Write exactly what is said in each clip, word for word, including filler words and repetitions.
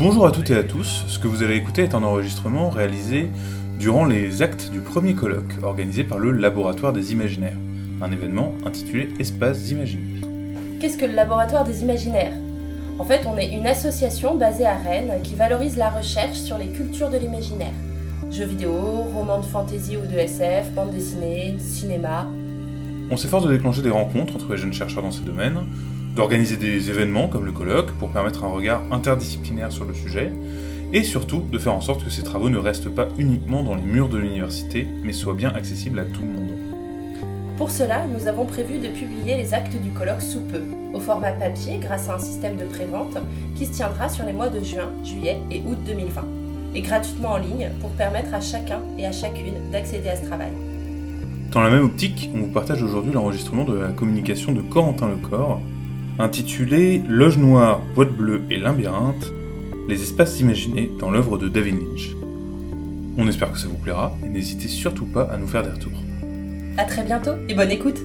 Bonjour à toutes et à tous, ce que vous allez écouter est un enregistrement réalisé durant les actes du premier colloque organisé par le Laboratoire des Imaginaires, un événement intitulé Espaces Imaginés. Qu'est-ce que le Laboratoire des Imaginaires ? En fait, on est une association basée à Rennes qui valorise la recherche sur les cultures de l'imaginaire. Jeux vidéo, romans de fantasy ou de S F, bande dessinée, cinéma. On s'efforce de déclencher des rencontres entre les jeunes chercheurs dans ces domaines, d'organiser des événements comme le colloque pour permettre un regard interdisciplinaire sur le sujet, et surtout de faire en sorte que ces travaux ne restent pas uniquement dans les murs de l'université, mais soient bien accessibles à tout le monde. Pour cela, nous avons prévu de publier les actes du colloque sous peu, au format papier grâce à un système de prévente qui se tiendra sur les mois de juin, juillet et août deux mille vingt, et gratuitement en ligne pour permettre à chacun et à chacune d'accéder à ce travail. Dans la même optique, on vous partage aujourd'hui l'enregistrement de la communication de Corentin Lecor, intitulé « Loge noire, boîte bleue et labyrinthe, les espaces imaginés dans l'œuvre de David Lynch ». On espère que ça vous plaira et n'hésitez surtout pas à nous faire des retours. À très bientôt et bonne écoute.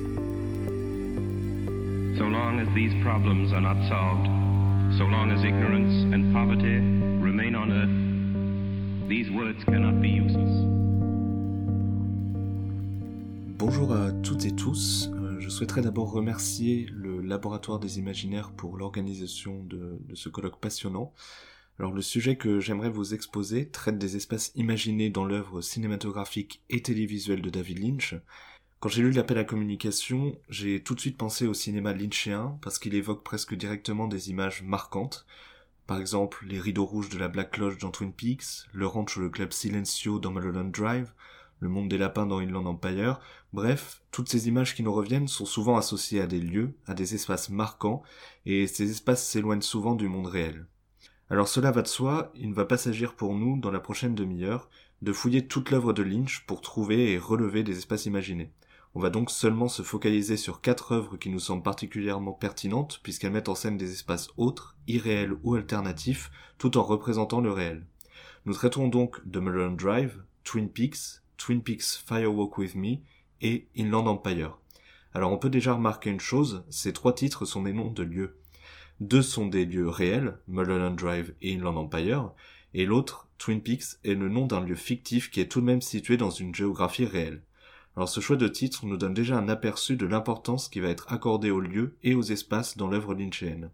So long as these problems are not solved, so long as ignorance and poverty remain on earth, these words cannot be useless. Bonjour à toutes et tous, euh, je souhaiterais d'abord remercier le Laboratoire des Imaginaires pour l'organisation de, de ce colloque passionnant. Alors le sujet que j'aimerais vous exposer traite des espaces imaginés dans l'œuvre cinématographique et télévisuelle de David Lynch. Quand j'ai lu l'appel à communication, j'ai tout de suite pensé au cinéma lynchéen parce qu'il évoque presque directement des images marquantes. Par exemple, les rideaux rouges de la Black Lodge dans Twin Peaks, le ranch ou le club Silencio dans Mulholland Drive, le monde des lapins dans Inland Empire. Bref, toutes ces images qui nous reviennent sont souvent associées à des lieux, à des espaces marquants, et ces espaces s'éloignent souvent du monde réel. Alors cela va de soi, il ne va pas s'agir pour nous, dans la prochaine demi-heure, de fouiller toute l'œuvre de Lynch pour trouver et relever des espaces imaginés. On va donc seulement se focaliser sur quatre œuvres qui nous semblent particulièrement pertinentes, puisqu'elles mettent en scène des espaces autres, irréels ou alternatifs, tout en représentant le réel. Nous traitons donc de Mulholland Drive, Twin Peaks, Twin Peaks Fire Walk With Me et Inland Empire. Alors on peut déjà remarquer une chose, ces trois titres sont des noms de lieux. Deux sont des lieux réels, Mulholland Drive et Inland Empire, et l'autre, Twin Peaks, est le nom d'un lieu fictif qui est tout de même situé dans une géographie réelle. Alors ce choix de titre nous donne déjà un aperçu de l'importance qui va être accordée aux lieux et aux espaces dans l'œuvre lynchéenne.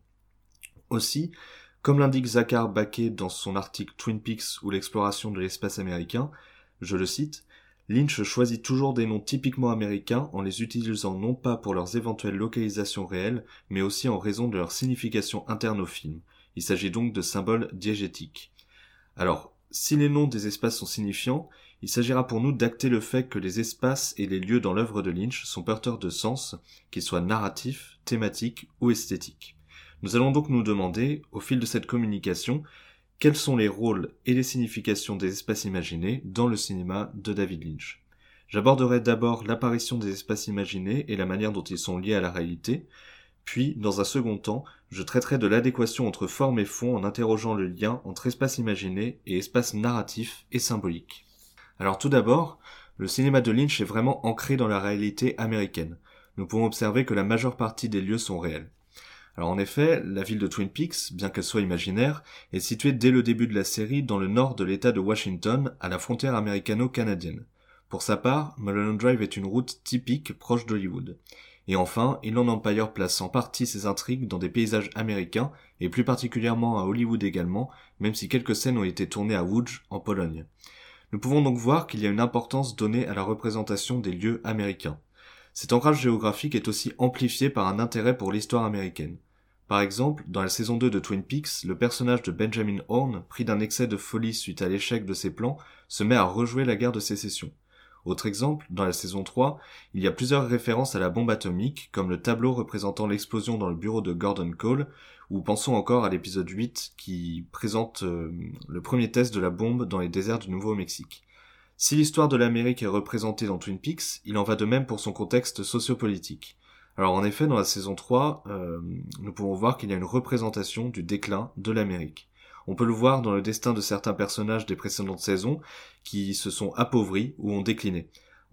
Aussi, comme l'indique Zachar Baquet dans son article Twin Peaks ou l'exploration de l'espace américain, je le cite, Lynch choisit toujours des noms typiquement américains en les utilisant non pas pour leurs éventuelles localisations réelles, mais aussi en raison de leur signification interne au film. Il s'agit donc de symboles diégétiques. Alors, si les noms des espaces sont signifiants, il s'agira pour nous d'acter le fait que les espaces et les lieux dans l'œuvre de Lynch sont porteurs de sens, qu'ils soient narratifs, thématiques ou esthétiques. Nous allons donc nous demander, au fil de cette communication, quels sont les rôles et les significations des espaces imaginés dans le cinéma de David Lynch. J'aborderai d'abord l'apparition des espaces imaginés et la manière dont ils sont liés à la réalité, puis, dans un second temps, je traiterai de l'adéquation entre forme et fond en interrogeant le lien entre espace imaginé et espace narratif et symbolique. Alors tout d'abord, le cinéma de Lynch est vraiment ancré dans la réalité américaine. Nous pouvons observer que la majeure partie des lieux sont réels. Alors en effet, la ville de Twin Peaks, bien qu'elle soit imaginaire, est située dès le début de la série dans le nord de l'état de Washington, à la frontière américano-canadienne. Pour sa part, Mulholland Drive est une route typique proche d'Hollywood. Et enfin, Inland Empire place en partie ses intrigues dans des paysages américains, et plus particulièrement à Hollywood également, même si quelques scènes ont été tournées à Łódź, en Pologne. Nous pouvons donc voir qu'il y a une importance donnée à la représentation des lieux américains. Cet ancrage géographique est aussi amplifié par un intérêt pour l'histoire américaine. Par exemple, dans la saison deux de Twin Peaks, le personnage de Benjamin Horne, pris d'un excès de folie suite à l'échec de ses plans, se met à rejouer la guerre de sécession. Autre exemple, dans la saison trois, il y a plusieurs références à la bombe atomique, comme le tableau représentant l'explosion dans le bureau de Gordon Cole, ou pensons encore à l'épisode huit qui présente euh, le premier test de la bombe dans les déserts du Nouveau-Mexique. Si l'histoire de l'Amérique est représentée dans Twin Peaks, il en va de même pour son contexte sociopolitique. Alors en effet, dans la saison trois, euh, nous pouvons voir qu'il y a une représentation du déclin de l'Amérique. On peut le voir dans le destin de certains personnages des précédentes saisons qui se sont appauvris ou ont décliné.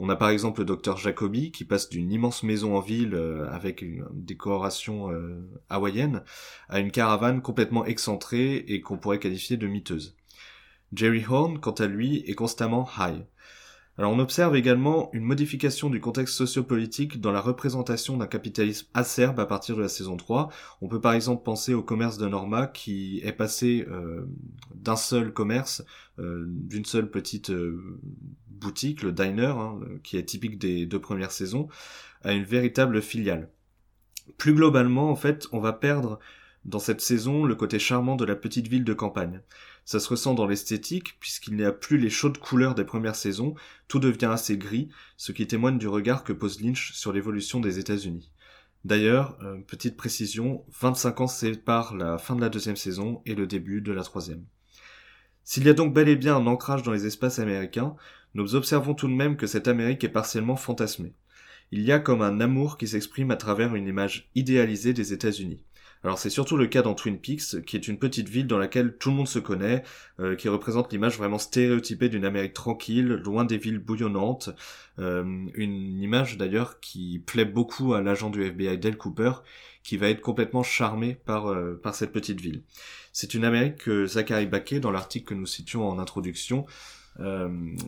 On a par exemple le docteur Jacobi qui passe d'une immense maison en ville euh, avec une décoration euh, hawaïenne à une caravane complètement excentrée et qu'on pourrait qualifier de miteuse. Jerry Horn, quant à lui, est constamment high. Alors on observe également une modification du contexte sociopolitique dans la représentation d'un capitalisme acerbe à partir de la saison trois. On peut par exemple penser au commerce de Norma qui est passé euh, d'un seul commerce, euh, d'une seule petite euh, boutique, le diner, hein, qui est typique des deux premières saisons, à une véritable filiale. Plus globalement, en fait, on va perdre dans cette saison le côté charmant de la petite ville de campagne. Ça se ressent dans l'esthétique, puisqu'il n'y a plus les chaudes couleurs des premières saisons, tout devient assez gris, ce qui témoigne du regard que pose Lynch sur l'évolution des États-Unis. D'ailleurs, euh, petite précision, vingt-cinq ans séparent la fin de la deuxième saison et le début de la troisième. S'il y a donc bel et bien un ancrage dans les espaces américains, nous observons tout de même que cette Amérique est partiellement fantasmée. Il y a comme un amour qui s'exprime à travers une image idéalisée des États-Unis. Alors c'est surtout le cas dans Twin Peaks, qui est une petite ville dans laquelle tout le monde se connaît, euh, qui représente l'image vraiment stéréotypée d'une Amérique tranquille, loin des villes bouillonnantes, euh, une image d'ailleurs qui plaît beaucoup à l'agent du F B I Dale Cooper, qui va être complètement charmé par, euh, par cette petite ville. C'est une Amérique que Zachary Baquet, dans l'article que nous citions en introduction, euh,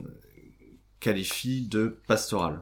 qualifie de pastorale.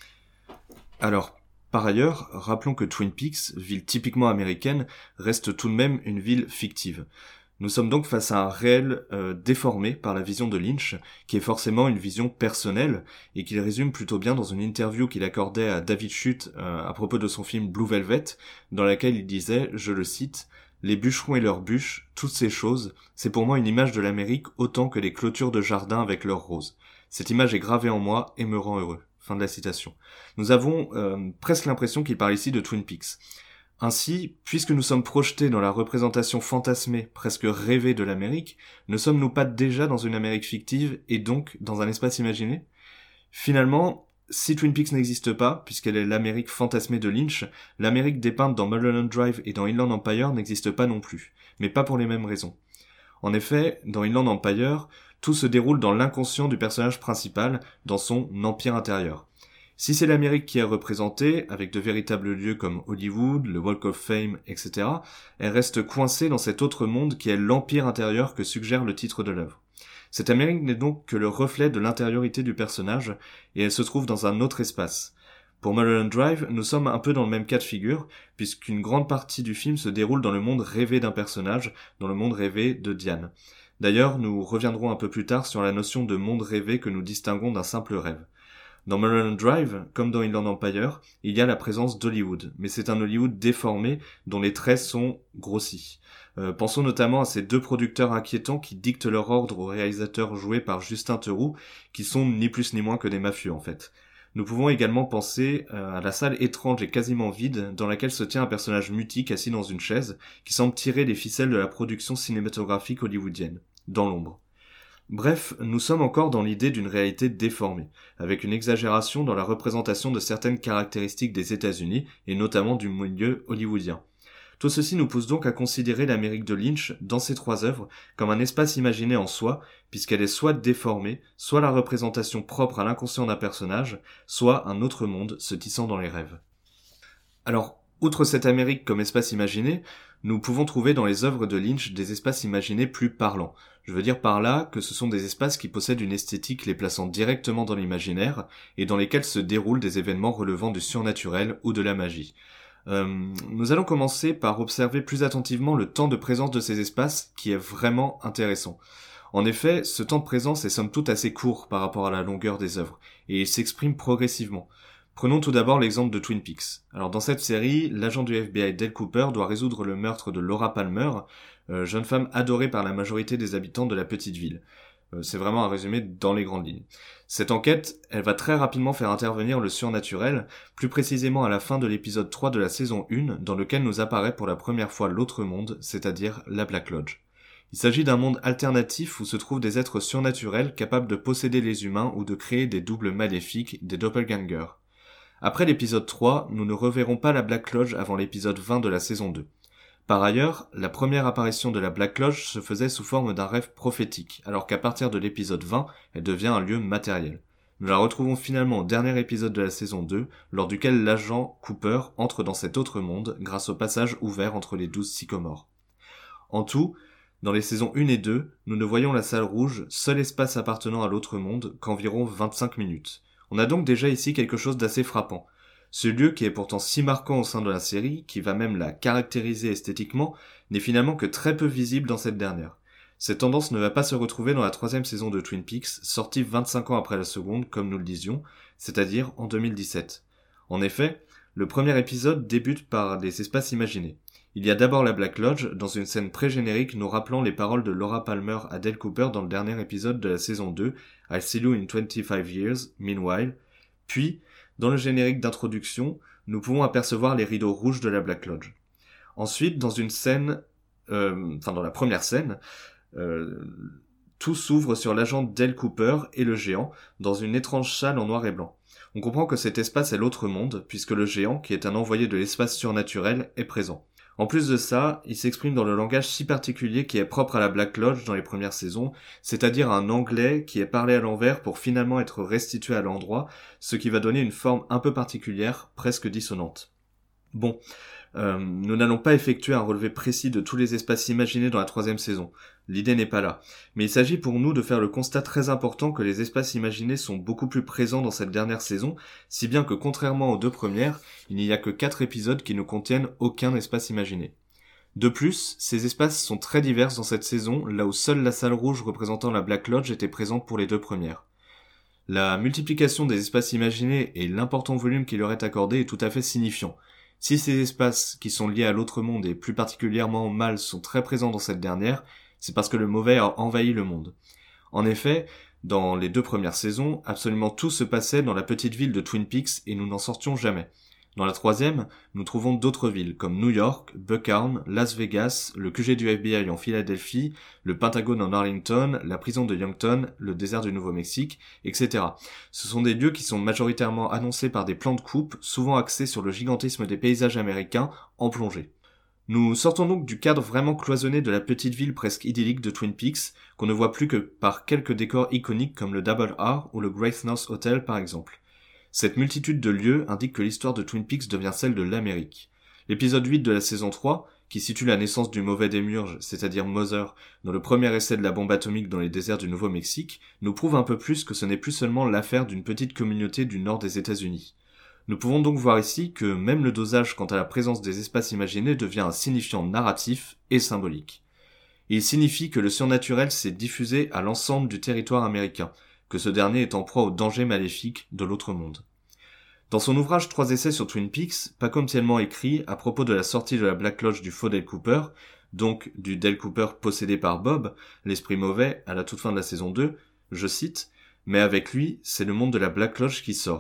Alors, par ailleurs, rappelons que Twin Peaks, ville typiquement américaine, reste tout de même une ville fictive. Nous sommes donc face à un réel euh, déformé par la vision de Lynch, qui est forcément une vision personnelle, et qu'il résume plutôt bien dans une interview qu'il accordait à David Chute euh, à propos de son film Blue Velvet, dans laquelle il disait, je le cite, « Les bûcherons et leurs bûches, toutes ces choses, c'est pour moi une image de l'Amérique autant que les clôtures de jardin avec leurs roses. Cette image est gravée en moi et me rend heureux. » Fin de la citation. Nous avons euh, presque l'impression qu'il parle ici de Twin Peaks. Ainsi, puisque nous sommes projetés dans la représentation fantasmée, presque rêvée de l'Amérique, ne sommes-nous pas déjà dans une Amérique fictive et donc dans un espace imaginé ? Finalement, si Twin Peaks n'existe pas, puisqu'elle est l'Amérique fantasmée de Lynch, l'Amérique dépeinte dans Mulholland Drive et dans Inland Empire n'existe pas non plus, mais pas pour les mêmes raisons. En effet, dans Inland Empire, tout se déroule dans l'inconscient du personnage principal, dans son empire intérieur. Si c'est l'Amérique qui est représentée, avec de véritables lieux comme Hollywood, le Walk of Fame, et cetera, elle reste coincée dans cet autre monde qui est l'empire intérieur que suggère le titre de l'œuvre. Cette Amérique n'est donc que le reflet de l'intériorité du personnage, et elle se trouve dans un autre espace. Pour Mulholland Drive, nous sommes un peu dans le même cas de figure, puisqu'une grande partie du film se déroule dans le monde rêvé d'un personnage, dans le monde rêvé de Diane. D'ailleurs, nous reviendrons un peu plus tard sur la notion de monde rêvé que nous distinguons d'un simple rêve. Dans Mulholland Drive, comme dans Inland Empire, il y a la présence d'Hollywood, mais c'est un Hollywood déformé dont les traits sont grossis. Euh, pensons notamment à ces deux producteurs inquiétants qui dictent leur ordre aux réalisateurs joués par Justin Theroux, qui sont ni plus ni moins que des mafieux en fait. Nous pouvons également penser euh, à la salle étrange et quasiment vide dans laquelle se tient un personnage mutique assis dans une chaise qui semble tirer les ficelles de la production cinématographique hollywoodienne, dans l'ombre. Bref, nous sommes encore dans l'idée d'une réalité déformée, avec une exagération dans la représentation de certaines caractéristiques des États-Unis et notamment du milieu hollywoodien. Tout ceci nous pousse donc à considérer l'Amérique de Lynch, dans ses trois œuvres, comme un espace imaginé en soi, puisqu'elle est soit déformée, soit la représentation propre à l'inconscient d'un personnage, soit un autre monde se tissant dans les rêves. Alors, outre cette Amérique comme espace imaginé, nous pouvons trouver dans les œuvres de Lynch des espaces imaginés plus parlants. Je veux dire par là que ce sont des espaces qui possèdent une esthétique les plaçant directement dans l'imaginaire et dans lesquels se déroulent des événements relevant du surnaturel ou de la magie. Euh, nous allons commencer par observer plus attentivement le temps de présence de ces espaces qui est vraiment intéressant. En effet, ce temps de présence est somme toute assez court par rapport à la longueur des œuvres, et il s'exprime progressivement. Prenons tout d'abord l'exemple de Twin Peaks. Alors dans cette série, l'agent du F B I Dale Cooper doit résoudre le meurtre de Laura Palmer, euh, jeune femme adorée par la majorité des habitants de la petite ville. Euh, c'est vraiment un résumé dans les grandes lignes. Cette enquête, elle va très rapidement faire intervenir le surnaturel, plus précisément à la fin de l'épisode trois de la saison un, dans lequel nous apparaît pour la première fois l'autre monde, c'est-à-dire la Black Lodge. Il s'agit d'un monde alternatif où se trouvent des êtres surnaturels capables de posséder les humains ou de créer des doubles maléfiques, des doppelgangers. Après l'épisode trois, nous ne reverrons pas la Black Lodge avant l'épisode vingt de la saison deux. Par ailleurs, la première apparition de la Black Lodge se faisait sous forme d'un rêve prophétique, alors qu'à partir de l'épisode vingt, elle devient un lieu matériel. Nous la retrouvons finalement au dernier épisode de la saison deux, lors duquel l'agent Cooper entre dans cet autre monde grâce au passage ouvert entre les douze sycomores. En tout, dans les saisons un et deux, nous ne voyons la salle rouge, seul espace appartenant à l'autre monde, qu'environ vingt-cinq minutes. On a donc déjà ici quelque chose d'assez frappant. Ce lieu qui est pourtant si marquant au sein de la série, qui va même la caractériser esthétiquement, n'est finalement que très peu visible dans cette dernière. Cette tendance ne va pas se retrouver dans la troisième saison de Twin Peaks, sortie vingt-cinq ans après la seconde, comme nous le disions, c'est-à-dire en deux mille dix-sept. En effet, le premier épisode débute par des espaces imaginés. Il y a d'abord la Black Lodge, dans une scène pré-générique nous rappelant les paroles de Laura Palmer à Dale Cooper dans le dernier épisode de la saison deux, I'll see you in twenty-five years, meanwhile. Puis, dans le générique d'introduction, nous pouvons apercevoir les rideaux rouges de la Black Lodge. Ensuite, dans une scène, euh, enfin dans la première scène, euh, tout s'ouvre sur l'agent Dale Cooper et le géant, dans une étrange salle en noir et blanc. On comprend que cet espace est l'autre monde, puisque le géant, qui est un envoyé de l'espace surnaturel, est présent. En plus de ça, il s'exprime dans le langage si particulier qui est propre à la Black Lodge dans les premières saisons, c'est-à-dire un anglais qui est parlé à l'envers pour finalement être restitué à l'endroit, ce qui va donner une forme un peu particulière, presque dissonante. Bon, euh, nous n'allons pas effectuer un relevé précis de tous les espaces imaginés dans la troisième saison. L'idée n'est pas là. Mais il s'agit pour nous de faire le constat très important que les espaces imaginés sont beaucoup plus présents dans cette dernière saison, si bien que contrairement aux deux premières, il n'y a que quatre épisodes qui ne contiennent aucun espace imaginé. De plus, ces espaces sont très divers dans cette saison, là où seule la salle rouge représentant la Black Lodge était présente pour les deux premières. La multiplication des espaces imaginés et l'important volume qui leur est accordé est tout à fait signifiant. Si ces espaces, qui sont liés à l'autre monde et plus particulièrement au mal, sont très présents dans cette dernière, c'est parce que le mauvais a envahi le monde. En effet, dans les deux premières saisons, absolument tout se passait dans la petite ville de Twin Peaks et nous n'en sortions jamais. Dans la troisième, nous trouvons d'autres villes comme New York, Buckhorn, Las Vegas, le Q G du F B I en Philadelphie, le Pentagone en Arlington, la prison de Yankton, le désert du Nouveau-Mexique, et cetera. Ce sont des lieux qui sont majoritairement annoncés par des plans de coupe, souvent axés sur le gigantisme des paysages américains en plongée. Nous sortons donc du cadre vraiment cloisonné de la petite ville presque idyllique de Twin Peaks, qu'on ne voit plus que par quelques décors iconiques comme le Double R ou le Great North Hotel par exemple. Cette multitude de lieux indique que l'histoire de Twin Peaks devient celle de l'Amérique. L'épisode huit de la saison trois, qui situe la naissance du mauvais démiurge, c'est-à-dire Mother, dans le premier essai de la bombe atomique dans les déserts du Nouveau-Mexique, nous prouve un peu plus que ce n'est plus seulement l'affaire d'une petite communauté du nord des États-Unis. Nous pouvons donc voir ici que même le dosage quant à la présence des espaces imaginés devient un signifiant narratif et symbolique. Il signifie que le surnaturel s'est diffusé à l'ensemble du territoire américain, que ce dernier est en proie au danger maléfique de l'autre monde. Dans son ouvrage Trois essais sur Twin Peaks, Pacomtiellement écrit à propos de la sortie de la Black Lodge du faux Dale Cooper, donc du Dale Cooper possédé par Bob, l'esprit mauvais, à la toute fin de la saison deux, je cite, « Mais avec lui, c'est le monde de la Black Lodge qui sort. »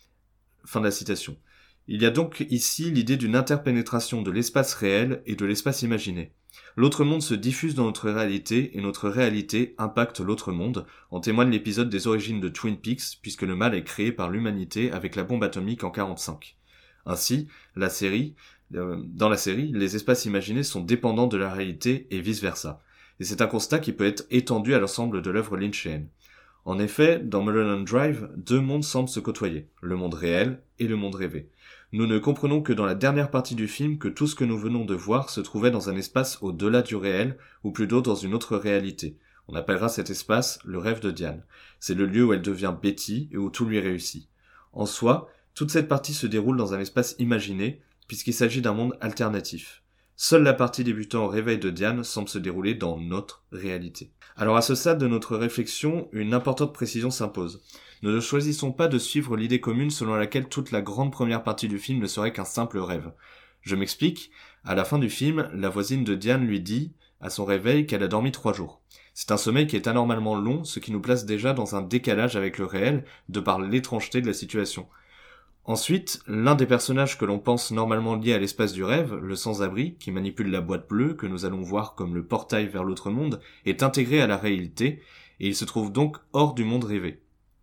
Fin de la citation. Il y a donc ici l'idée d'une interpénétration de l'espace réel et de l'espace imaginé. L'autre monde se diffuse dans notre réalité et notre réalité impacte l'autre monde, en témoigne l'épisode des origines de Twin Peaks puisque le mal est créé par l'humanité avec la bombe atomique en quarante-cinq. Ainsi, la série, euh, dans la série, les espaces imaginés sont dépendants de la réalité et vice-versa. Et c'est un constat qui peut être étendu à l'ensemble de l'œuvre lynchienne. En effet, dans Mulholland Drive, deux mondes semblent se côtoyer, le monde réel et le monde rêvé. Nous ne comprenons que dans la dernière partie du film que tout ce que nous venons de voir se trouvait dans un espace au-delà du réel, ou plutôt dans une autre réalité. On appellera cet espace le rêve de Diane. C'est le lieu où elle devient Betty et où tout lui réussit. En soi, toute cette partie se déroule dans un espace imaginé, puisqu'il s'agit d'un monde alternatif. Seule la partie débutant au réveil de Diane semble se dérouler dans notre réalité. Alors à ce stade de notre réflexion, une importante précision s'impose. Nous ne choisissons pas de suivre l'idée commune selon laquelle toute la grande première partie du film ne serait qu'un simple rêve. Je m'explique, à la fin du film, la voisine de Diane lui dit, à son réveil, qu'elle a dormi trois jours. C'est un sommeil qui est anormalement long, ce qui nous place déjà dans un décalage avec le réel, de par l'étrangeté de la situation. Ensuite, l'un des personnages que l'on pense normalement lié à l'espace du rêve, le sans-abri, qui manipule la boîte bleue, que nous allons voir comme le portail vers l'autre monde, est intégré à la réalité, et il se trouve donc hors du monde rêvé.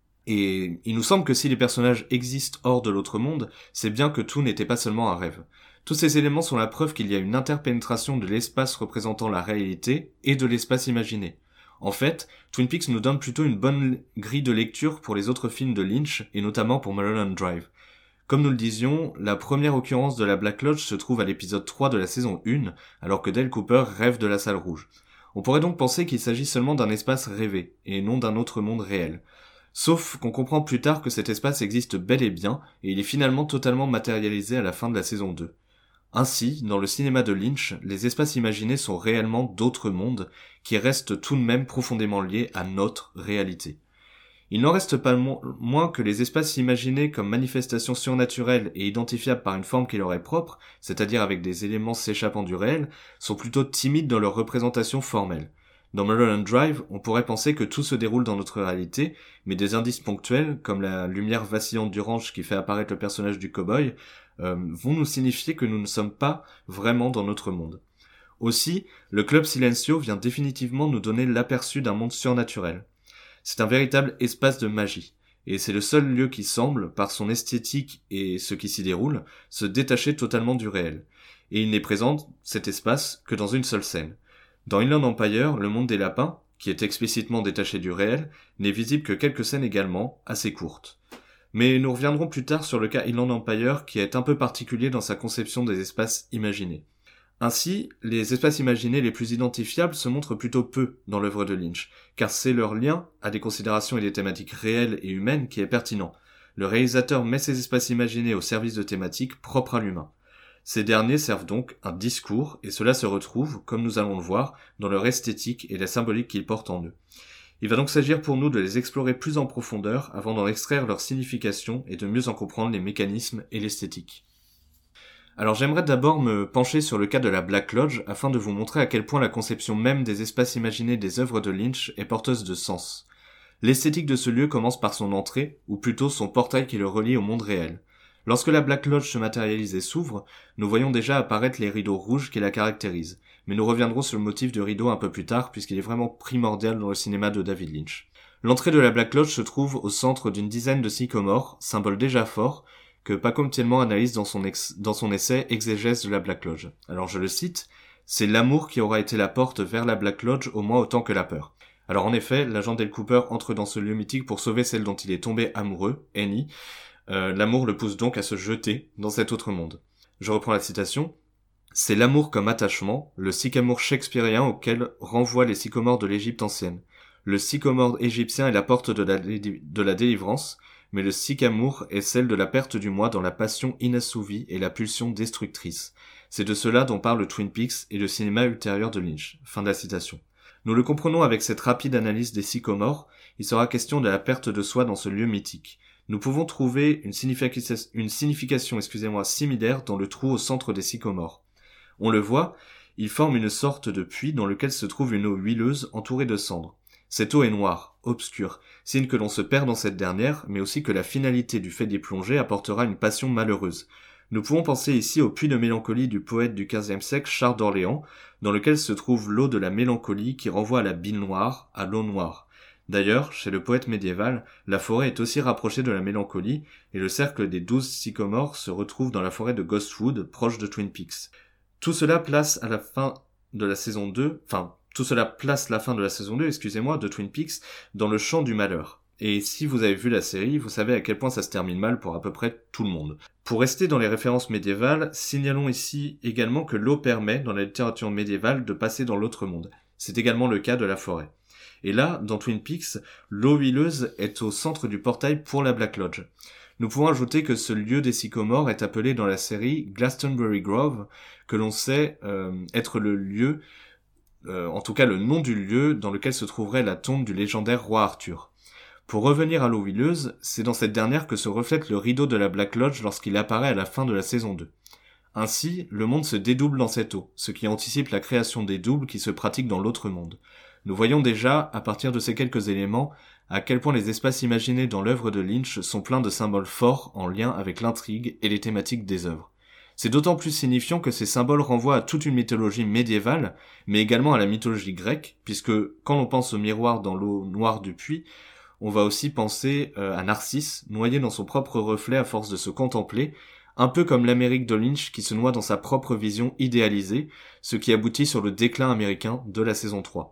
Et il nous semble que si les personnages existent hors de l'autre monde, c'est bien que tout n'était pas seulement un rêve. Tous ces éléments sont la preuve qu'il y a une interpénétration de l'espace représentant la réalité et de l'espace imaginé. En fait, Twin Peaks nous donne plutôt une bonne grille de lecture pour les autres films de Lynch, et notamment pour Mulholland Drive. Comme nous le disions, la première occurrence de la Black Lodge se trouve à l'épisode trois de la saison un, alors que Dale Cooper rêve de la salle rouge. On pourrait donc penser qu'il s'agit seulement d'un espace rêvé, et non d'un autre monde réel. Sauf qu'on comprend plus tard que cet espace existe bel et bien, et il est finalement totalement matérialisé à la fin de la saison deux. Ainsi, dans le cinéma de Lynch, les espaces imaginés sont réellement d'autres mondes, qui restent tout de même profondément liés à notre réalité. Il n'en reste pas mo- moins que les espaces imaginés comme manifestations surnaturelles et identifiables par une forme qui leur est propre, c'est-à-dire avec des éléments s'échappant du réel, sont plutôt timides dans leur représentation formelle. Dans Mulholland Drive, on pourrait penser que tout se déroule dans notre réalité, mais des indices ponctuels, comme la lumière vacillante du ranch qui fait apparaître le personnage du cow-boy, euh, vont nous signifier que nous ne sommes pas vraiment dans notre monde. Aussi, le Club Silencio vient définitivement nous donner l'aperçu d'un monde surnaturel. C'est un véritable espace de magie, et c'est le seul lieu qui semble, par son esthétique et ce qui s'y déroule, se détacher totalement du réel. Et il n'est présent, cet espace, que dans une seule scène. Dans Inland Empire, le monde des lapins, qui est explicitement détaché du réel, n'est visible que quelques scènes également, assez courtes. Mais nous reviendrons plus tard sur le cas Inland Empire, qui est un peu particulier dans sa conception des espaces imaginés. Ainsi, les espaces imaginés les plus identifiables se montrent plutôt peu dans l'œuvre de Lynch, car c'est leur lien à des considérations et des thématiques réelles et humaines qui est pertinent. Le réalisateur met ces espaces imaginés au service de thématiques propres à l'humain. Ces derniers servent donc un discours, et cela se retrouve, comme nous allons le voir, dans leur esthétique et la symbolique qu'ils portent en eux. Il va donc s'agir pour nous de les explorer plus en profondeur avant d'en extraire leur signification et de mieux en comprendre les mécanismes et l'esthétique. Alors j'aimerais d'abord me pencher sur le cas de la Black Lodge afin de vous montrer à quel point la conception même des espaces imaginés des œuvres de Lynch est porteuse de sens. L'esthétique de ce lieu commence par son entrée, ou plutôt son portail qui le relie au monde réel. Lorsque la Black Lodge se matérialise et s'ouvre, nous voyons déjà apparaître les rideaux rouges qui la caractérisent, mais nous reviendrons sur le motif du rideau un peu plus tard puisqu'il est vraiment primordial dans le cinéma de David Lynch. L'entrée de la Black Lodge se trouve au centre d'une dizaine de sycomores, symbole déjà fort, que Paco Mtielman analyse dans son, ex- dans son essai « Exégèse de la Black Lodge ». Alors je le cite, « C'est l'amour qui aura été la porte vers la Black Lodge au moins autant que la peur ». Alors en effet, l'agent Dale Cooper entre dans ce lieu mythique pour sauver celle dont il est tombé amoureux, Annie. Euh, l'amour le pousse donc à se jeter dans cet autre monde. Je reprends la citation. « C'est l'amour comme attachement, le sycamour shakespearien auquel renvoient les sycomores de l'Égypte ancienne. Le sycomore égyptien est la porte de la, de la délivrance, mais le sycamour est celle de la perte du moi dans la passion inassouvie et la pulsion destructrice. C'est de cela dont parle Twin Peaks et le cinéma ultérieur de Lynch. » Fin de la citation. Nous le comprenons avec cette rapide analyse des sycomores, il sera question de la perte de soi dans ce lieu mythique. Nous pouvons trouver une, signification, une signification excusez-moi, similaire dans le trou au centre des sycomores. On le voit, il forme une sorte de puits dans lequel se trouve une eau huileuse entourée de cendres. Cette eau est noire, obscure, signe que l'on se perd dans cette dernière, mais aussi que la finalité du fait d'y plonger apportera une passion malheureuse. Nous pouvons penser ici au puits de mélancolie du poète du quinzième siècle Charles d'Orléans, dans lequel se trouve l'eau de la mélancolie qui renvoie à la bile noire, à l'eau noire. D'ailleurs, chez le poète médiéval, la forêt est aussi rapprochée de la mélancolie, et le cercle des douze sycomores se retrouve dans la forêt de Ghostwood, proche de Twin Peaks. Tout cela place à la fin de la saison deux, enfin, tout cela place la fin de la saison deux, excusez-moi, de Twin Peaks, dans le champ du malheur. Et si vous avez vu la série, vous savez à quel point ça se termine mal pour à peu près tout le monde. Pour rester dans les références médiévales, signalons ici également que l'eau permet, dans la littérature médiévale, de passer dans l'autre monde. C'est également le cas de la forêt. Et là, dans Twin Peaks, l'eau huileuse est au centre du portail pour la Black Lodge. Nous pouvons ajouter que ce lieu des sycomores est appelé dans la série Glastonbury Grove, que l'on sait euh, être le lieu, euh, en tout cas le nom du lieu dans lequel se trouverait la tombe du légendaire roi Arthur. Pour revenir à l'eau huileuse, c'est dans cette dernière que se reflète le rideau de la Black Lodge lorsqu'il apparaît à la fin de la saison deux. Ainsi, le monde se dédouble dans cette eau, ce qui anticipe la création des doubles qui se pratiquent dans l'autre monde. Nous voyons déjà, à partir de ces quelques éléments, à quel point les espaces imaginés dans l'œuvre de Lynch sont pleins de symboles forts en lien avec l'intrigue et les thématiques des œuvres. C'est d'autant plus signifiant que ces symboles renvoient à toute une mythologie médiévale, mais également à la mythologie grecque, puisque quand l'on pense au miroir dans l'eau noire du puits, on va aussi penser euh, à Narcisse, noyé dans son propre reflet à force de se contempler, un peu comme l'Amérique de Lynch qui se noie dans sa propre vision idéalisée, ce qui aboutit sur le déclin américain de la saison trois.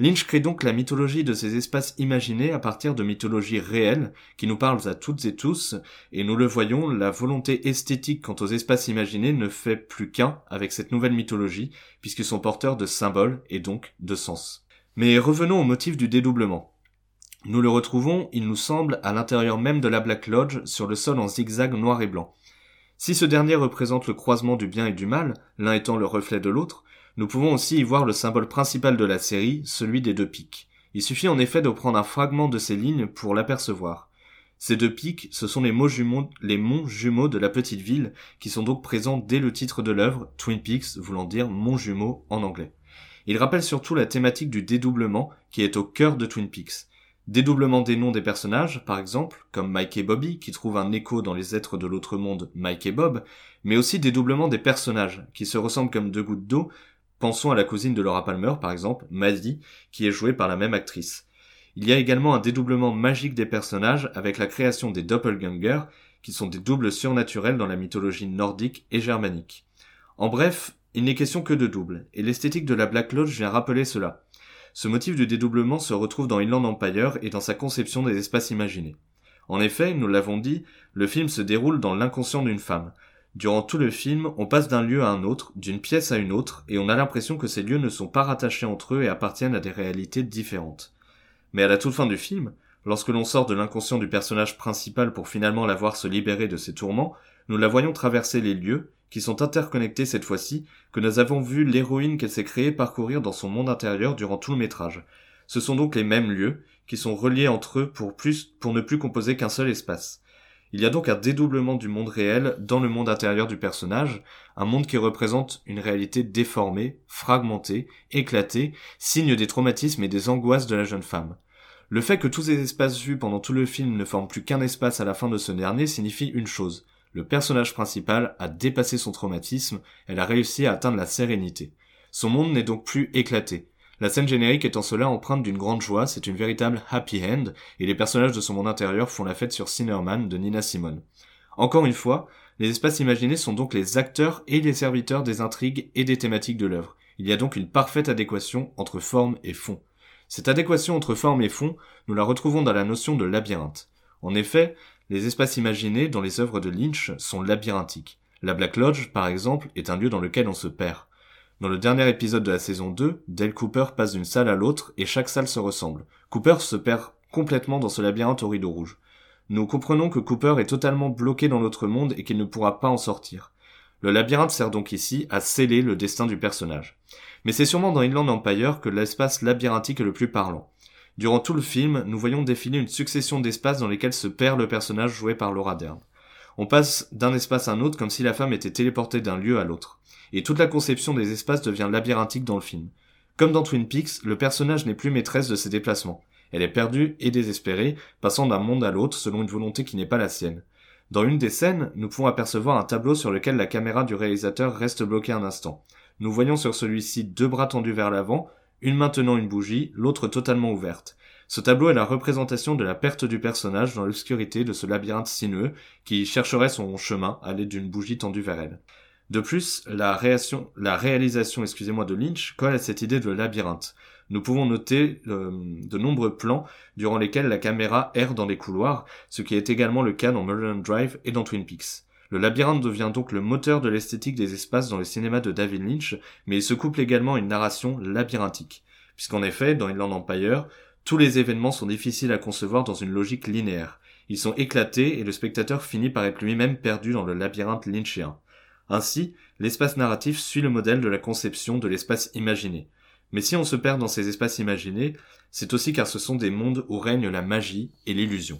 Lynch crée donc la mythologie de ces espaces imaginés à partir de mythologies réelles qui nous parlent à toutes et tous, et nous le voyons, la volonté esthétique quant aux espaces imaginés ne fait plus qu'un avec cette nouvelle mythologie, puisqu'ils sont porteurs de symboles et donc de sens. Mais revenons au motif du dédoublement. Nous le retrouvons, il nous semble, à l'intérieur même de la Black Lodge, sur le sol en zigzag noir et blanc. Si ce dernier représente le croisement du bien et du mal, l'un étant le reflet de l'autre, nous pouvons aussi y voir le symbole principal de la série, celui des deux pics. Il suffit en effet de prendre un fragment de ces lignes pour l'apercevoir. Ces deux pics, ce sont les, mots jumeaux, les monts jumeaux de la petite ville, qui sont donc présents dès le titre de l'œuvre, Twin Peaks voulant dire monts jumeaux en anglais. Il rappelle surtout la thématique du dédoublement qui est au cœur de Twin Peaks. Dédoublement des noms des personnages, par exemple, comme Mike et Bobby, qui trouvent un écho dans les êtres de l'autre monde, Mike et Bob, mais aussi dédoublement des personnages, qui se ressemblent comme deux gouttes d'eau. Pensons à la cousine de Laura Palmer, par exemple, Maddie, qui est jouée par la même actrice. Il y a également un dédoublement magique des personnages avec la création des doppelgangers, qui sont des doubles surnaturels dans la mythologie nordique et germanique. En bref, il n'est question que de doubles, et l'esthétique de la Black Lodge vient rappeler cela. Ce motif du dédoublement se retrouve dans Inland Empire et dans sa conception des espaces imaginés. En effet, nous l'avons dit, le film se déroule dans l'inconscient d'une femme. Durant tout le film, on passe d'un lieu à un autre, d'une pièce à une autre, et on a l'impression que ces lieux ne sont pas rattachés entre eux et appartiennent à des réalités différentes. Mais à la toute fin du film, lorsque l'on sort de l'inconscient du personnage principal pour finalement la voir se libérer de ses tourments, nous la voyons traverser les lieux, qui sont interconnectés cette fois-ci, que nous avons vu l'héroïne qu'elle s'est créée parcourir dans son monde intérieur durant tout le métrage. Ce sont donc les mêmes lieux, qui sont reliés entre eux pour plus, pour ne plus composer qu'un seul espace. Il y a donc un dédoublement du monde réel dans le monde intérieur du personnage, un monde qui représente une réalité déformée, fragmentée, éclatée, signe des traumatismes et des angoisses de la jeune femme. Le fait que tous ces espaces vus pendant tout le film ne forment plus qu'un espace à la fin de ce dernier signifie une chose. Le personnage principal a dépassé son traumatisme, elle a réussi à atteindre la sérénité. Son monde n'est donc plus éclaté. La scène générique est en cela empreinte d'une grande joie, c'est une véritable happy end, et les personnages de son monde intérieur font la fête sur Sinnerman de Nina Simone. Encore une fois, les espaces imaginés sont donc les acteurs et les serviteurs des intrigues et des thématiques de l'œuvre. Il y a donc une parfaite adéquation entre forme et fond. Cette adéquation entre forme et fond, nous la retrouvons dans la notion de labyrinthe. En effet, les espaces imaginés dans les œuvres de Lynch sont labyrinthiques. La Black Lodge, par exemple, est un lieu dans lequel on se perd. Dans le dernier épisode de la saison deux, Dale Cooper passe d'une salle à l'autre et chaque salle se ressemble. Cooper se perd complètement dans ce labyrinthe au rideau rouge. Nous comprenons que Cooper est totalement bloqué dans l'autre monde et qu'il ne pourra pas en sortir. Le labyrinthe sert donc ici à sceller le destin du personnage. Mais c'est sûrement dans Inland Empire que l'espace labyrinthique est le plus parlant. Durant tout le film, nous voyons défiler une succession d'espaces dans lesquels se perd le personnage joué par Laura Dern. On passe d'un espace à un autre comme si la femme était téléportée d'un lieu à l'autre. Et toute la conception des espaces devient labyrinthique dans le film. Comme dans Twin Peaks, le personnage n'est plus maîtresse de ses déplacements. Elle est perdue et désespérée, passant d'un monde à l'autre selon une volonté qui n'est pas la sienne. Dans une des scènes, nous pouvons apercevoir un tableau sur lequel la caméra du réalisateur reste bloquée un instant. Nous voyons sur celui-ci deux bras tendus vers l'avant, une main tenant une bougie, l'autre totalement ouverte. Ce tableau est la représentation de la perte du personnage dans l'obscurité de ce labyrinthe sinueux qui chercherait son chemin à l'aide d'une bougie tendue vers elle. De plus, la, réaction, la réalisation excusez-moi, de Lynch colle à cette idée de labyrinthe. Nous pouvons noter euh, de nombreux plans durant lesquels la caméra erre dans les couloirs, ce qui est également le cas dans Mulholland Drive et dans Twin Peaks. Le labyrinthe devient donc le moteur de l'esthétique des espaces dans le cinéma de David Lynch, mais il se couple également à une narration labyrinthique. Puisqu'en effet, dans Inland Empire, tous les événements sont difficiles à concevoir dans une logique linéaire. Ils sont éclatés et le spectateur finit par être lui-même perdu dans le labyrinthe lynchien. Ainsi, l'espace narratif suit le modèle de la conception de l'espace imaginé. Mais si on se perd dans ces espaces imaginés, c'est aussi car ce sont des mondes où règne la magie et l'illusion.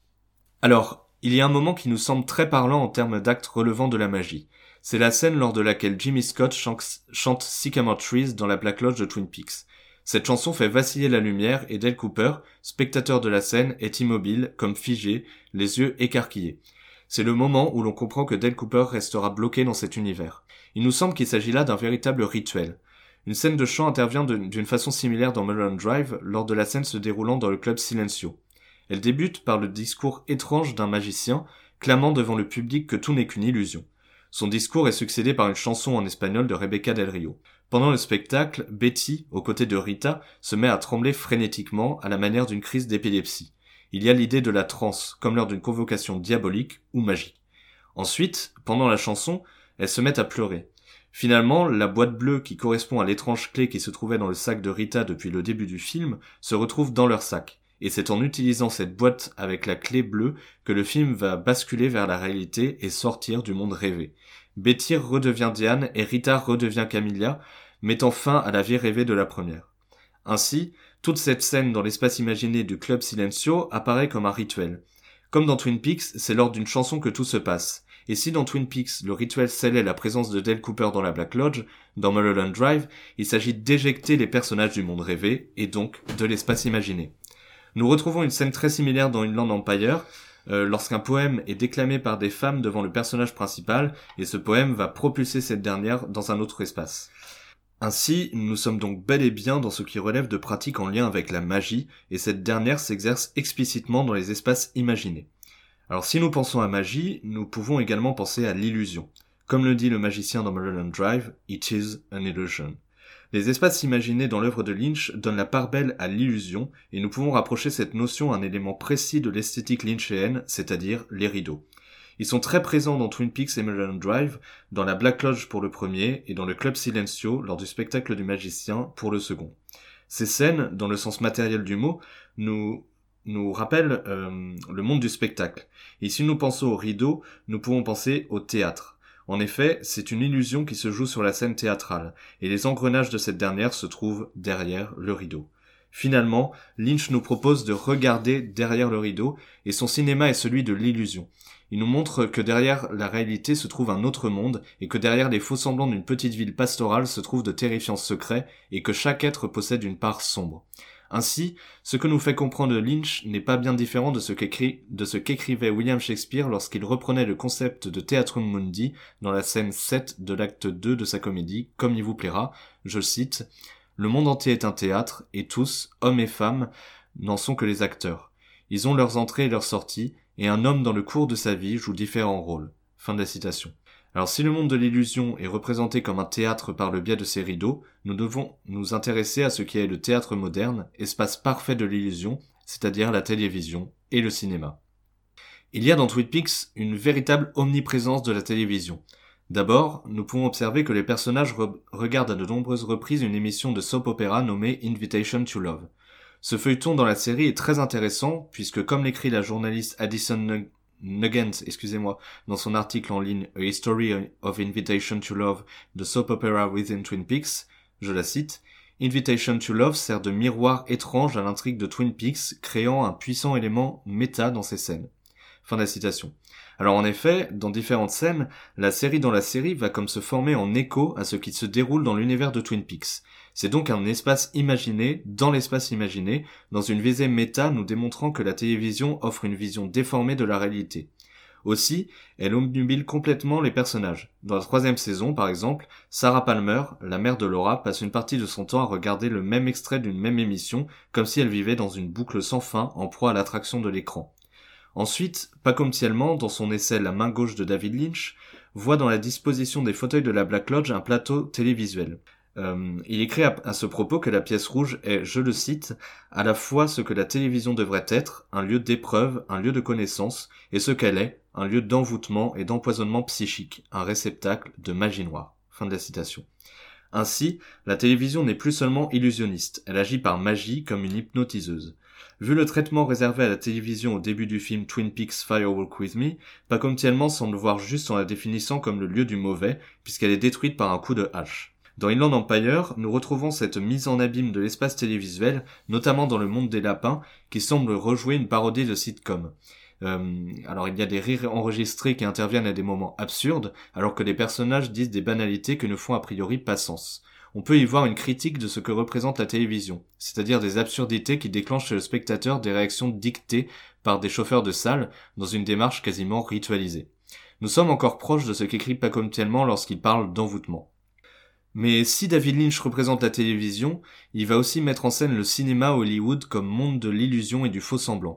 Alors, il y a un moment qui nous semble très parlant en termes d'actes relevant de la magie. C'est la scène lors de laquelle Jimmy Scott chante Sycamore Trees dans la Black Lodge de Twin Peaks. Cette chanson fait vaciller la lumière et Dale Cooper, spectateur de la scène, est immobile, comme figé, les yeux écarquillés. C'est le moment où l'on comprend que Dale Cooper restera bloqué dans cet univers. Il nous semble qu'il s'agit là d'un véritable rituel. Une scène de chant intervient de, d'une façon similaire dans Mulholland Drive lors de la scène se déroulant dans le club Silencio. Elle débute par le discours étrange d'un magicien, clamant devant le public que tout n'est qu'une illusion. Son discours est succédé par une chanson en espagnol de Rebeca Del Rio. Pendant le spectacle, Betty, aux côtés de Rita, se met à trembler frénétiquement à la manière d'une crise d'épilepsie. Il y a l'idée de la transe, comme lors d'une convocation diabolique ou magique. Ensuite, pendant la chanson, elles se mettent à pleurer. Finalement, la boîte bleue qui correspond à l'étrange clé qui se trouvait dans le sac de Rita depuis le début du film se retrouve dans leur sac. Et c'est en utilisant cette boîte avec la clé bleue que le film va basculer vers la réalité et sortir du monde rêvé. Betty redevient Diane et Rita redevient Camilla, mettant fin à la vie rêvée de la première. Ainsi, toute cette scène dans l'espace imaginé du Club Silencio apparaît comme un rituel. Comme dans Twin Peaks, c'est lors d'une chanson que tout se passe. Et si dans Twin Peaks, le rituel scellait la présence de Dale Cooper dans la Black Lodge, dans Mulholland Drive, il s'agit d'éjecter les personnages du monde rêvé, et donc de l'espace imaginé. Nous retrouvons une scène très similaire dans Inland Empire, euh, lorsqu'un poème est déclamé par des femmes devant le personnage principal, et ce poème va propulser cette dernière dans un autre espace. Ainsi, nous sommes donc bel et bien dans ce qui relève de pratiques en lien avec la magie, et cette dernière s'exerce explicitement dans les espaces imaginés. Alors si nous pensons à magie, nous pouvons également penser à l'illusion. Comme le dit le magicien dans Mulholland Drive, « It is an illusion ». Les espaces imaginés dans l'œuvre de Lynch donnent la part belle à l'illusion, et nous pouvons rapprocher cette notion à un élément précis de l'esthétique lynchéenne, c'est-à-dire les rideaux. Ils sont très présents dans Twin Peaks et Mulholland Drive, dans la Black Lodge pour le premier, et dans le Club Silencio lors du spectacle du magicien pour le second. Ces scènes, dans le sens matériel du mot, nous... nous rappelle euh, le monde du spectacle. Et si nous pensons au rideau, nous pouvons penser au théâtre. En effet, c'est une illusion qui se joue sur la scène théâtrale, et les engrenages de cette dernière se trouvent derrière le rideau. Finalement, Lynch nous propose de regarder derrière le rideau, et son cinéma est celui de l'illusion. Il nous montre que derrière la réalité se trouve un autre monde, et que derrière les faux semblants d'une petite ville pastorale se trouvent de terrifiants secrets, et que chaque être possède une part sombre. Ainsi, ce que nous fait comprendre Lynch n'est pas bien différent de ce qu'écrit, de ce qu'écrivait William Shakespeare lorsqu'il reprenait le concept de Theatrum Mundi dans la scène sept de l'acte deux de sa comédie, Comme il vous plaira, je cite, « Le monde entier est un théâtre, et tous, hommes et femmes, n'en sont que les acteurs. Ils ont leurs entrées et leurs sorties, et un homme dans le cours de sa vie joue différents rôles. » Fin de la citation. Alors si le monde de l'illusion est représenté comme un théâtre par le biais de ses rideaux, nous devons nous intéresser à ce qui est le théâtre moderne, espace parfait de l'illusion, c'est-à-dire la télévision et le cinéma. Il y a dans Twin Peaks une véritable omniprésence de la télévision. D'abord, nous pouvons observer que les personnages re- regardent à de nombreuses reprises une émission de soap opéra nommée Invitation to Love. Ce feuilleton dans la série est très intéressant puisque, comme l'écrit la journaliste Addison Nug- Nugent, excusez-moi, dans son article en ligne A History of Invitation to Love, The Soap Opera Within Twin Peaks, je la cite, Invitation to Love sert de miroir étrange à l'intrigue de Twin Peaks, créant un puissant élément méta dans ses scènes. Fin de la citation. Alors en effet, dans différentes scènes, la série dans la série va comme se former en écho à ce qui se déroule dans l'univers de Twin Peaks. C'est donc un espace imaginé dans l'espace imaginé, dans une visée méta nous démontrant que la télévision offre une vision déformée de la réalité. Aussi, elle obnubile complètement les personnages. Dans la troisième saison, par exemple, Sarah Palmer, la mère de Laura, passe une partie de son temps à regarder le même extrait d'une même émission, comme si elle vivait dans une boucle sans fin, en proie à l'attraction de l'écran. Ensuite, Paco Msielman, dans son essai La main gauche de David Lynch, voit dans la disposition des fauteuils de la Black Lodge un plateau télévisuel. Euh, il écrit à, à ce propos que la pièce rouge est, je le cite, à la fois ce que la télévision devrait être, un lieu d'épreuve, un lieu de connaissance, et ce qu'elle est, un lieu d'envoûtement et d'empoisonnement psychique, un réceptacle de magie noire. Fin de la citation. Ainsi, la télévision n'est plus seulement illusionniste, elle agit par magie comme une hypnotiseuse. Vu le traitement réservé à la télévision au début du film Twin Peaks Firewalk With Me, Paco Msielman semble voir juste en la définissant comme le lieu du mauvais, puisqu'elle est détruite par un coup de hache. Dans Inland Empire, nous retrouvons cette mise en abîme de l'espace télévisuel, notamment dans le monde des lapins, qui semble rejouer une parodie de sitcom. Euh, alors il y a des rires enregistrés qui interviennent à des moments absurdes, alors que les personnages disent des banalités que ne font a priori pas sens. On peut y voir une critique de ce que représente la télévision, c'est-à-dire des absurdités qui déclenchent chez le spectateur des réactions dictées par des chauffeurs de salle dans une démarche quasiment ritualisée. Nous sommes encore proches de ce qu'écrit Paco Msielman lorsqu'il parle d'envoûtement. Mais si David Lynch représente la télévision, il va aussi mettre en scène le cinéma Hollywood comme monde de l'illusion et du faux semblant.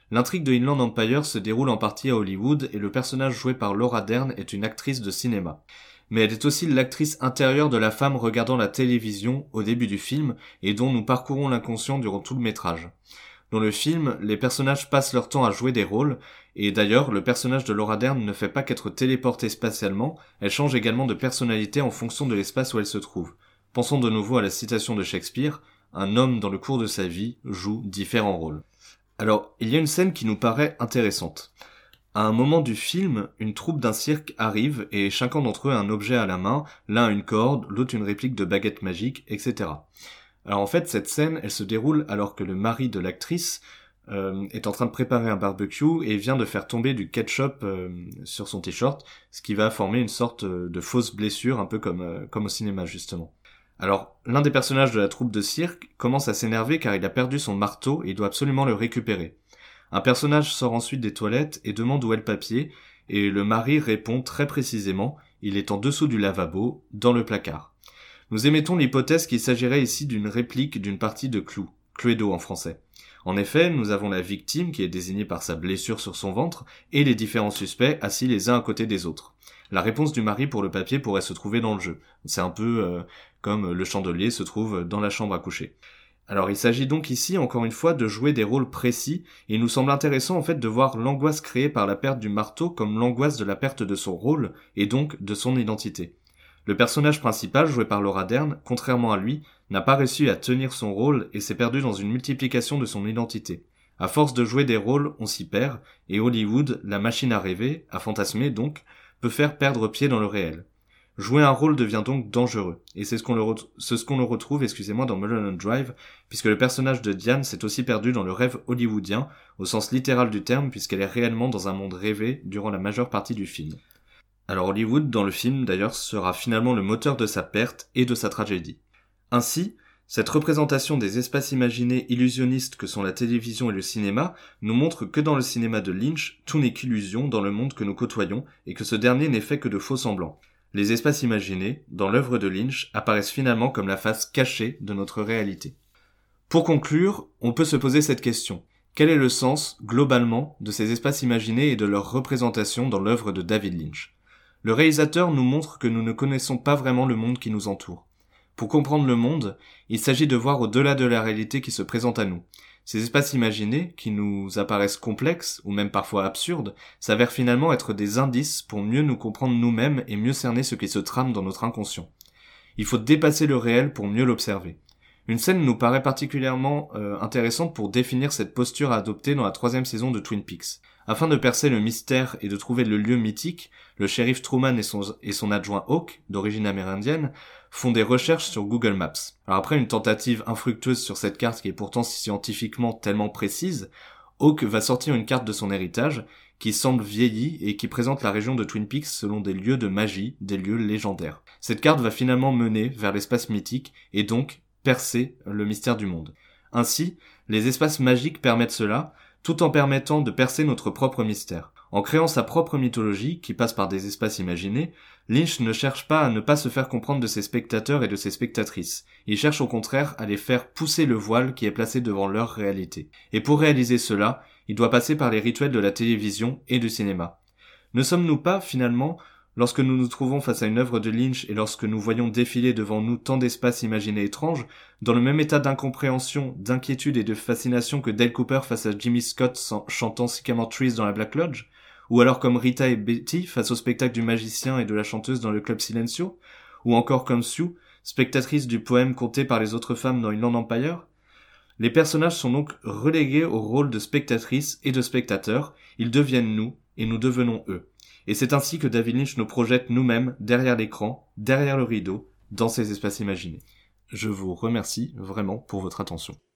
L'intrigue de Inland Empire se déroule en partie à Hollywood et le personnage joué par Laura Dern est une actrice de cinéma. Mais elle est aussi l'actrice intérieure de la femme regardant la télévision au début du film et dont nous parcourons l'inconscient durant tout le métrage. Dans le film, les personnages passent leur temps à jouer des rôles, et d'ailleurs, le personnage de Laura Dern ne fait pas qu'être téléportée spatialement, elle change également de personnalité en fonction de l'espace où elle se trouve. Pensons de nouveau à la citation de Shakespeare, « Un homme dans le cours de sa vie joue différents rôles ». Alors, il y a une scène qui nous paraît intéressante. À un moment du film, une troupe d'un cirque arrive et chacun d'entre eux a un objet à la main, l'un une corde, l'autre une réplique de baguette magique, et cetera. Alors en fait, cette scène, elle se déroule alors que le mari de l'actrice euh, est en train de préparer un barbecue et vient de faire tomber du ketchup euh, sur son t-shirt, ce qui va former une sorte de fausse blessure, un peu comme, euh, comme au cinéma justement. Alors, l'un des personnages de la troupe de cirque commence à s'énerver car il a perdu son marteau et il doit absolument le récupérer. Un personnage sort ensuite des toilettes et demande où est le papier, et le mari répond très précisément « Il est en dessous du lavabo, dans le placard ». Nous émettons l'hypothèse qu'il s'agirait ici d'une réplique d'une partie de Clou, Cluedo en français. En effet, nous avons la victime qui est désignée par sa blessure sur son ventre et les différents suspects assis les uns à côté des autres. La réponse du mari pour le papier pourrait se trouver dans le jeu. C'est un peu euh, comme le chandelier se trouve dans la chambre à coucher. Alors il s'agit donc ici encore une fois de jouer des rôles précis et il nous semble intéressant en fait de voir l'angoisse créée par la perte du marteau comme l'angoisse de la perte de son rôle et donc de son identité. Le personnage principal, joué par Laura Dern, contrairement à lui, n'a pas réussi à tenir son rôle et s'est perdu dans une multiplication de son identité. À force de jouer des rôles, on s'y perd, et Hollywood, la machine à rêver, à fantasmer donc, peut faire perdre pied dans le réel. Jouer un rôle devient donc dangereux, et c'est ce qu'on le, re- c'est ce qu'on le retrouve, excusez-moi, dans Mulholland Drive, puisque le personnage de Diane s'est aussi perdu dans le rêve hollywoodien, au sens littéral du terme, puisqu'elle est réellement dans un monde rêvé durant la majeure partie du film. Alors Hollywood, dans le film d'ailleurs, sera finalement le moteur de sa perte et de sa tragédie. Ainsi, cette représentation des espaces imaginés illusionnistes que sont la télévision et le cinéma nous montre que dans le cinéma de Lynch, tout n'est qu'illusion dans le monde que nous côtoyons et que ce dernier n'est fait que de faux semblants. Les espaces imaginés, dans l'œuvre de Lynch, apparaissent finalement comme la face cachée de notre réalité. Pour conclure, on peut se poser cette question. Quel est le sens, globalement, de ces espaces imaginés et de leur représentation dans l'œuvre de David Lynch ? Le réalisateur nous montre que nous ne connaissons pas vraiment le monde qui nous entoure. Pour comprendre le monde, il s'agit de voir au-delà de la réalité qui se présente à nous. Ces espaces imaginés, qui nous apparaissent complexes, ou même parfois absurdes, s'avèrent finalement être des indices pour mieux nous comprendre nous-mêmes et mieux cerner ce qui se trame dans notre inconscient. Il faut dépasser le réel pour mieux l'observer. Une scène nous paraît particulièrement euh, intéressante pour définir cette posture à adopter dans la troisième saison de Twin Peaks. Afin de percer le mystère et de trouver le lieu mythique, le shérif Truman et son, et son adjoint Hawk, d'origine amérindienne, font des recherches sur Google Maps. Alors après une tentative infructueuse sur cette carte qui est pourtant scientifiquement tellement précise, Hawk va sortir une carte de son héritage qui semble vieillie et qui présente la région de Twin Peaks selon des lieux de magie, des lieux légendaires. Cette carte va finalement mener vers l'espace mythique et donc percer le mystère du monde. Ainsi, les espaces magiques permettent cela, tout en permettant de percer notre propre mystère. En créant sa propre mythologie, qui passe par des espaces imaginés, Lynch ne cherche pas à ne pas se faire comprendre de ses spectateurs et de ses spectatrices. Il cherche au contraire à les faire pousser le voile qui est placé devant leur réalité. Et pour réaliser cela, il doit passer par les rituels de la télévision et du cinéma. Ne sommes-nous pas, finalement, lorsque nous nous trouvons face à une œuvre de Lynch et lorsque nous voyons défiler devant nous tant d'espaces imaginés étranges, dans le même état d'incompréhension, d'inquiétude et de fascination que Dale Cooper face à Jimmy Scott chantant Sycamore Trees dans la Black Lodge, ou alors comme Rita et Betty face au spectacle du magicien et de la chanteuse dans le Club Silencio, ou encore comme Sue, spectatrice du poème conté par les autres femmes dans Inland Empire. Les personnages sont donc relégués au rôle de spectatrices et de spectateurs, ils deviennent nous, et nous devenons eux. Et c'est ainsi que David Lynch nous projette nous-mêmes derrière l'écran, derrière le rideau, dans ces espaces imaginés. Je vous remercie vraiment pour votre attention.